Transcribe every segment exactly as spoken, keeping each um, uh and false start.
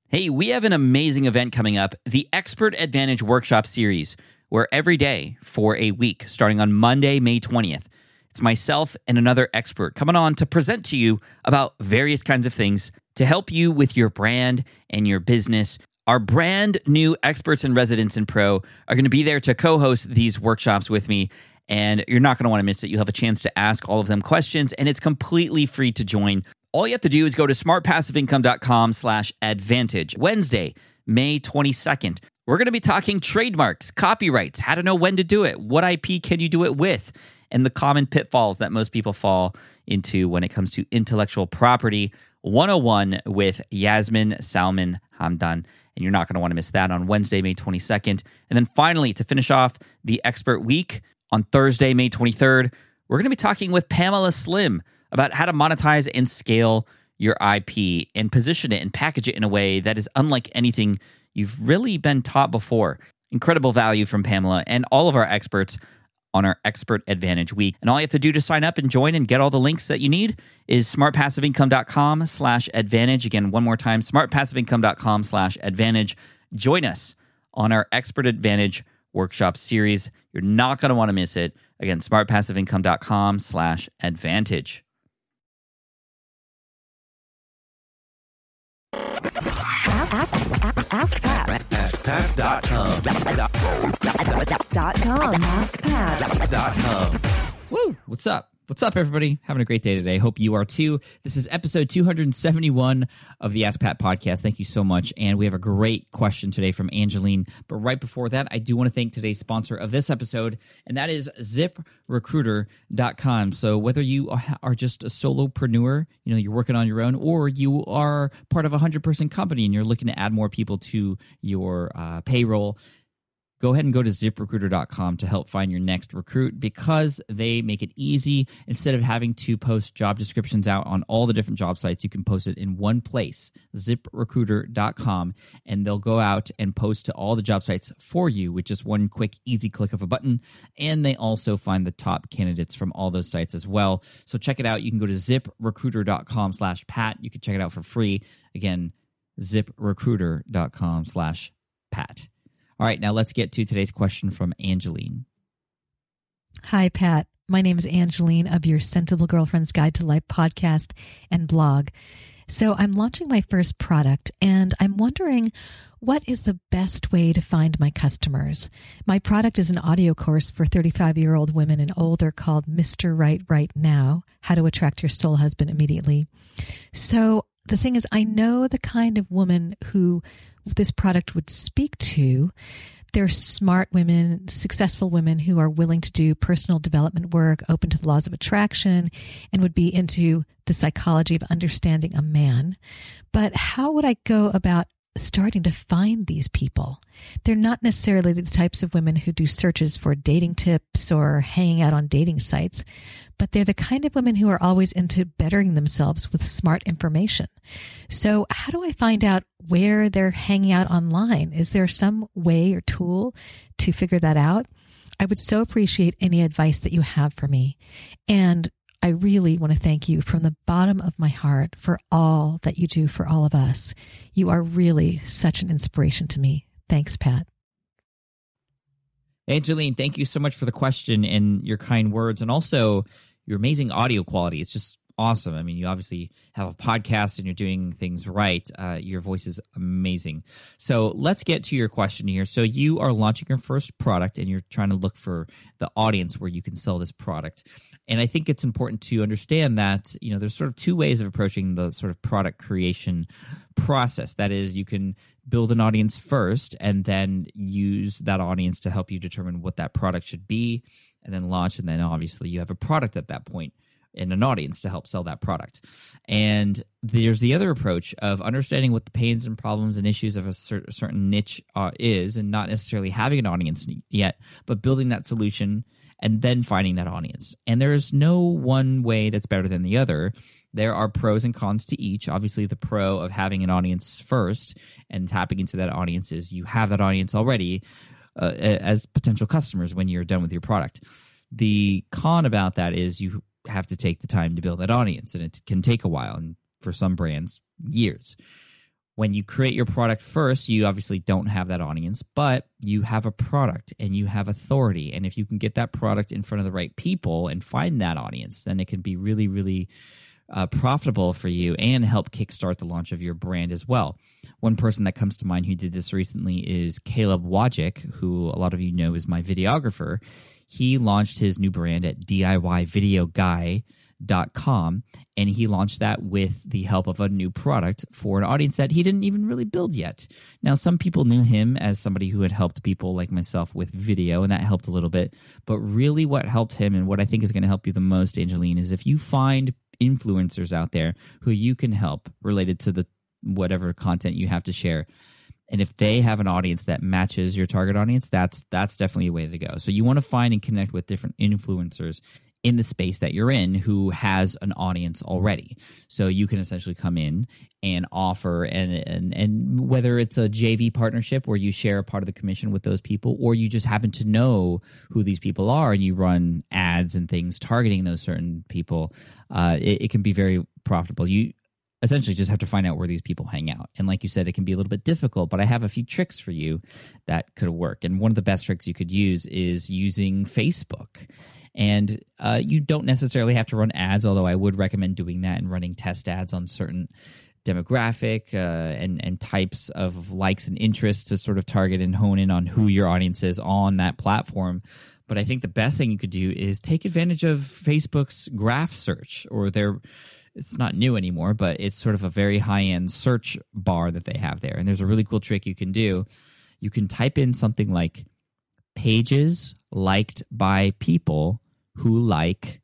Hey, we have an amazing event coming up, the Expert Advantage Workshop Series, where every day for a week, starting on Monday, May twentieth, it's myself and another expert coming on to present to you about various kinds of things to help you with your brand and your business. Our brand new experts and residents in Pro are going to be there to co-host these workshops with me, and you're not going to want to miss it. You'll have a chance to ask all of them questions, and it's completely free to join. All you have to do is go to smartpassiveincome.com slash advantage. Wednesday, May twenty-second. We're going to be talking trademarks, copyrights, how to know when to do it, what I P can you do it with, and the common pitfalls that most people fall into when it comes to intellectual property one oh one with Yasmin Salman Hamdan. And you're not going to want to miss that on Wednesday, May twenty-second. And then finally, to finish off the Expert Week, on Thursday, May twenty-third, we're going to be talking with Pamela Slim about how to monetize and scale your I P and position it and package it in a way that is unlike anything you've really been taught before. Incredible value from Pamela and all of our experts on our Expert Advantage Week. And all you have to do to sign up and join and get all the links that you need is smartpassiveincome.com slash advantage. Again, one more time, smartpassiveincome.com slash advantage. Join us on our Expert Advantage Workshop Series. You're not going to want to miss it. Again, smartpassiveincome.com slash advantage. Ask, ask, ask Pat. ask pat dot com. Dot com. ask pat dot com. Woo! What's up? What's up, everybody? Having a great day today. Hope you are too. This is episode two hundred seventy-one of the Ask Pat podcast. Thank you so much. And we have a great question today from Angeline. But right before that, I do want to thank today's sponsor of this episode, and that is zip recruiter dot com. So whether you are just a solopreneur, you know, you're working on your own, or you are part of a one hundred person company and you're looking to add more people to your uh, payroll, go ahead and go to zip recruiter dot com to help find your next recruit, because they make it easy. Instead of having to post job descriptions out on all the different job sites, you can post it in one place, zip recruiter dot com, and they'll go out and post to all the job sites for you with just one quick, easy click of a button. And they also find the top candidates from all those sites as well. So check it out. You can go to zip recruiter dot com slash pat. You can check it out for free. Again, zip recruiter dot com slash pat. All right, now let's get to today's question from Angeline. Hi, Pat. My name is Angeline of your Sensible Girlfriend's Guide to Life podcast and blog. So I'm launching my first product, and I'm wondering, what is the best way to find my customers? My product is an audio course for thirty-five-year-old women and older called Mister Right Right Now, How to Attract Your Soul Husband Immediately. So the thing is, I know the kind of woman who this product would speak to. They're smart women, successful women who are willing to do personal development work, open to the laws of attraction, and would be into the psychology of understanding a man. But how would I go about starting to find these people? They're not necessarily the types of women who do searches for dating tips or hanging out on dating sites, but they're the kind of women who are always into bettering themselves with smart information. So how do I find out where they're hanging out online? Is there some way or tool to figure that out? I would so appreciate any advice that you have for me. And I really want to thank you from the bottom of my heart for all that you do for all of us. You are really such an inspiration to me. Thanks, Pat. Angeline, thank you so much for the question and your kind words, and also your amazing audio quality. It's just awesome. I mean, you obviously have a podcast and you're doing things right. Uh, your voice is amazing. So let's get to your question here. So you are launching your first product and you're trying to look for the audience where you can sell this product. And I think it's important to understand that, you know, there's sort of two ways of approaching the sort of product creation process. That is, you can build an audience first and then use that audience to help you determine what that product should be, and then launch. And then obviously you have a product at that point and an audience to help sell that product. And there's the other approach of understanding what the pains and problems and issues of a cer- certain niche uh, is, and not necessarily having an audience yet, but building that solution and then finding that audience. And there is no one way that's better than the other. There are pros and cons to each. Obviously, the pro of having an audience first and tapping into that audience is you have that audience already uh, as potential customers when you're done with your product. The con about that is you have to take the time to build that audience, and it can take a while, and for some brands, years. When you create your product first, you obviously don't have that audience, but you have a product and you have authority. And if you can get that product in front of the right people and find that audience, then it can be really, really uh, profitable for you and help kickstart the launch of your brand as well. One person that comes to mind who did this recently is Caleb Wojcik, who a lot of you know is my videographer. He launched his new brand at D I Y video guy dot com, and he launched that with the help of a new product for an audience that he didn't even really build yet. Now, some people knew him as somebody who had helped people like myself with video, and that helped a little bit. But really what helped him, and what I think is going to help you the most, Angeline, is if you find influencers out there who you can help related to the whatever content you have to share. And if they have an audience that matches your target audience, that's that's definitely a way to go. So you want to find and connect with different influencers in the space that you're in who has an audience already. So you can essentially come in and offer, and, and, and whether it's a J V partnership where you share a part of the commission with those people, or you just happen to know who these people are and you run ads and things targeting those certain people, uh, it, it can be very profitable. You essentially just have to find out where these people hang out. And like you said, it can be a little bit difficult, but I have a few tricks for you that could work. And one of the best tricks you could use is using Facebook. And uh, you don't necessarily have to run ads, although I would recommend doing that and running test ads on certain demographic uh, and, and types of likes and interests to sort of target and hone in on who your audience is on that platform. But I think the best thing you could do is take advantage of Facebook's graph search, or their, it's not new anymore, but it's sort of a very high-end search bar that they have there. And there's a really cool trick you can do. You can type in something like pages liked by people who like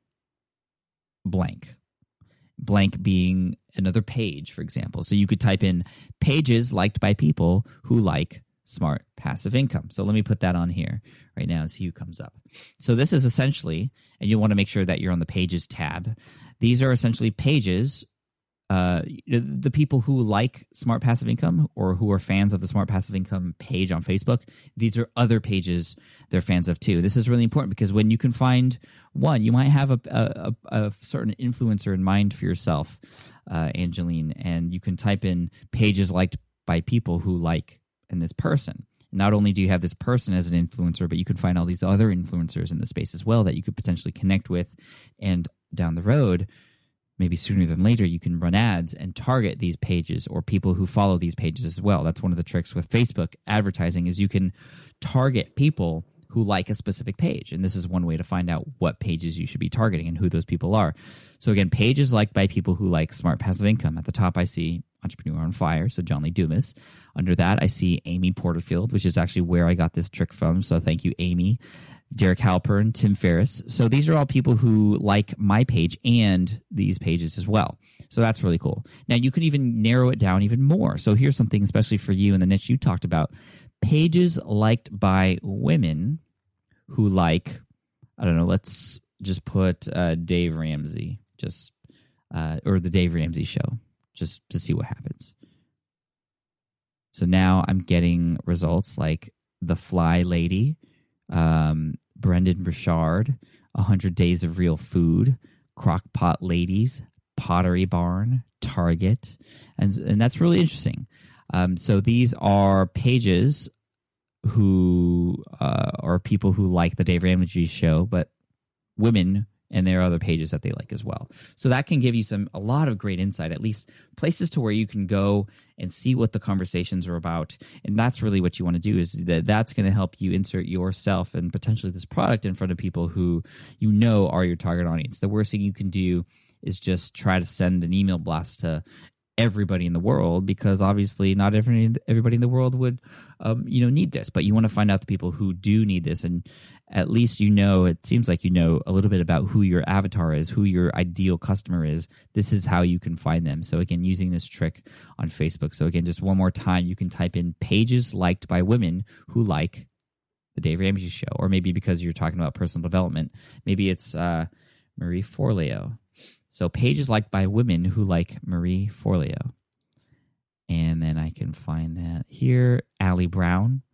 blank. Blank being another page, for example. So you could type in pages liked by people who like smart passive income. So let me put that on here right now and see who comes up. So this is essentially, and you want to make sure that you're on the pages tab. These are essentially pages, uh, the people who like smart passive income or who are fans of the smart passive income page on Facebook. These are other pages they're fans of too. This is really important because when you can find one, you might have a, a, a certain influencer in mind for yourself, uh, Angeline, and you can type in pages liked by people who like and this person. Not only do you have this person as an influencer, but you can find all these other influencers in the space as well that you could potentially connect with, and down the road, maybe sooner than later, you can run ads and target these pages or people who follow these pages as well. That's one of the tricks with Facebook advertising, is you can target people who like a specific page. And this is one way to find out what pages you should be targeting and who those people are. So again, pages liked by people who like smart passive income. At the top, I see Entrepreneur on Fire, so John Lee Dumas. Under that, I see Amy Porterfield, which is actually where I got this trick from. So thank you, Amy. Derek Halpern, Tim Ferriss. So these are all people who like my page and these pages as well. So that's really cool. Now you can even narrow it down even more. So here's something especially for you in the niche you talked about. Pages liked by women who like, I don't know, let's just put uh, Dave Ramsey, just uh, or the Dave Ramsey Show, just to see what happens. So now I'm getting results like The Fly Lady, um, Brendan Burchard, one hundred Days of Real Food, Crockpot Ladies, Pottery Barn, Target, and and that's really interesting. Um, so these are pages who uh, are people who like the Dave Ramsey Show, but women, and there are other pages that they like as well. So that can give you some a lot of great insight, at least places to where you can go and see what the conversations are about. And that's really what you want to do, is that that's going to help you insert yourself and potentially this product in front of people who you know are your target audience. The worst thing you can do is just try to send an email blast to everybody in the world, because obviously not every, everybody in the world would um, you know need this, but you want to find out the people who do need this, and at least you know, it seems like you know a little bit about who your avatar is, who your ideal customer is. This is how you can find them. So again, using this trick on Facebook. So again, just one more time, you can type in pages liked by women who like the Dave Ramsey Show, or maybe because you're talking about personal development, maybe it's uh, Marie Forleo. So pages liked by women who like Marie Forleo. And then I can find that here. Allie Brown,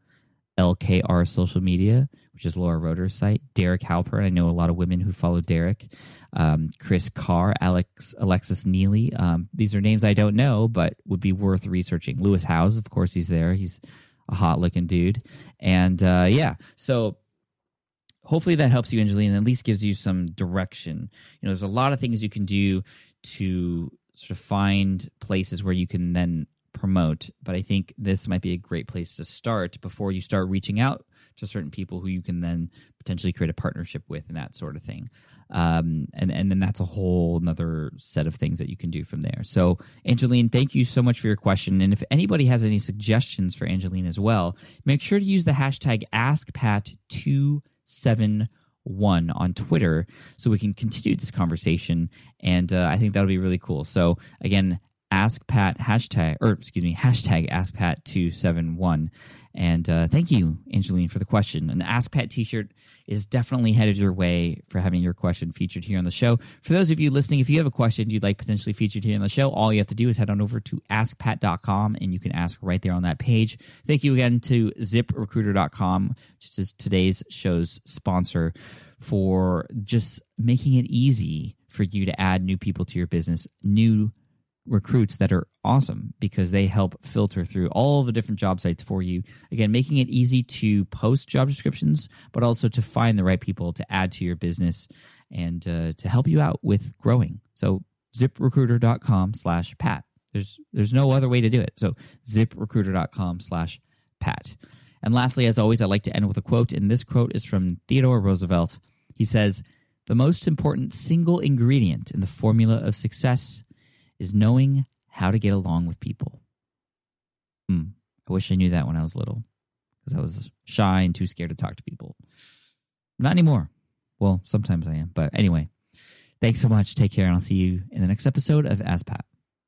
L K R Social Media, which is Laura Roeder's site. Derek Halper, I know a lot of women who follow Derek. Um, Chris Carr, Alex Alexis Neely. Um, these are names I don't know, but would be worth researching. Lewis Howes, of course, he's there. He's a hot-looking dude. And uh, yeah, so hopefully that helps you, Angelina, and at least gives you some direction. You know, there's a lot of things you can do to sort of find places where you can then promote, but I think this might be a great place to start before you start reaching out to certain people who you can then potentially create a partnership with and that sort of thing. Um, and, and then that's a whole another set of things that you can do from there. So, Angeline, thank you so much for your question. And if anybody has any suggestions for Angeline as well, make sure to use the hashtag Ask Pat two seven one on Twitter so we can continue this conversation. And uh, I think that'll be really cool. So, again, Ask Pat hashtag, or excuse me, hashtag Ask Pat two seven one. And uh, thank you, Angeline, for the question. An Ask Pat t-shirt is definitely headed your way for having your question featured here on the show. For those of you listening, if you have a question you'd like potentially featured here on the show, all you have to do is head on over to ask pat dot com and you can ask right there on that page. Thank you again to zip recruiter dot com, just as today's show's sponsor, for just making it easy for you to add new people to your business, new recruits that are awesome because they help filter through all the different job sites for you. Again, making it easy to post job descriptions, but also to find the right people to add to your business and uh, to help you out with growing. So zip recruiter dot com slash Pat. There's there's no other way to do it. So zip recruiter dot com slash Pat. And lastly, as always, I like to end with a quote, and this quote is from Theodore Roosevelt. He says, "The most important single ingredient in the formula of success is knowing how to get along with people." Hmm. I wish I knew that when I was little because I was shy and too scared to talk to people. Not anymore. Well, sometimes I am. But anyway, thanks so much. Take care, and I'll see you in the next episode of Ask Pat.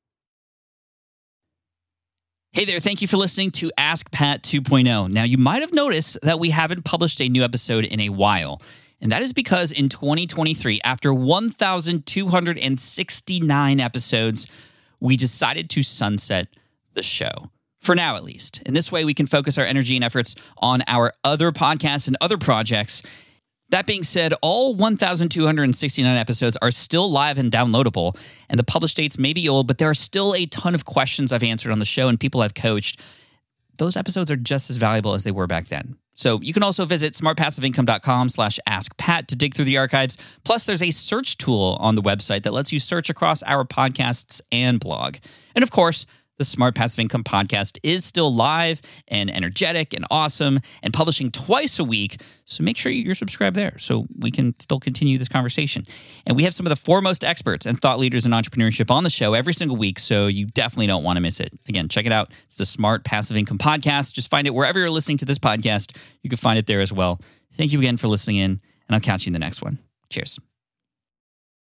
Hey there, thank you for listening to Ask Pat two point oh. Now, you might have noticed that we haven't published a new episode in a while. And that is because in twenty twenty-three, after one thousand two hundred sixty-nine episodes, we decided to sunset the show. For now, at least. In this way, we can focus our energy and efforts on our other podcasts and other projects. That being said, all one thousand two hundred sixty-nine episodes are still live and downloadable, and the published dates may be old, but there are still a ton of questions I've answered on the show and people I've coached. Those episodes are just as valuable as they were back then. So you can also visit smart passive income dot com slash ask pat to dig through the archives. Plus, there's a search tool on the website that lets you search across our podcasts and blog. And of course, the Smart Passive Income podcast is still live and energetic and awesome and publishing twice a week. So make sure you're subscribed there so we can still continue this conversation. And we have some of the foremost experts and thought leaders in entrepreneurship on the show every single week, so you definitely don't want to miss it. Again, check it out. It's the Smart Passive Income podcast. Just find it wherever you're listening to this podcast. You can find it there as well. Thank you again for listening in, and I'll catch you in the next one. Cheers.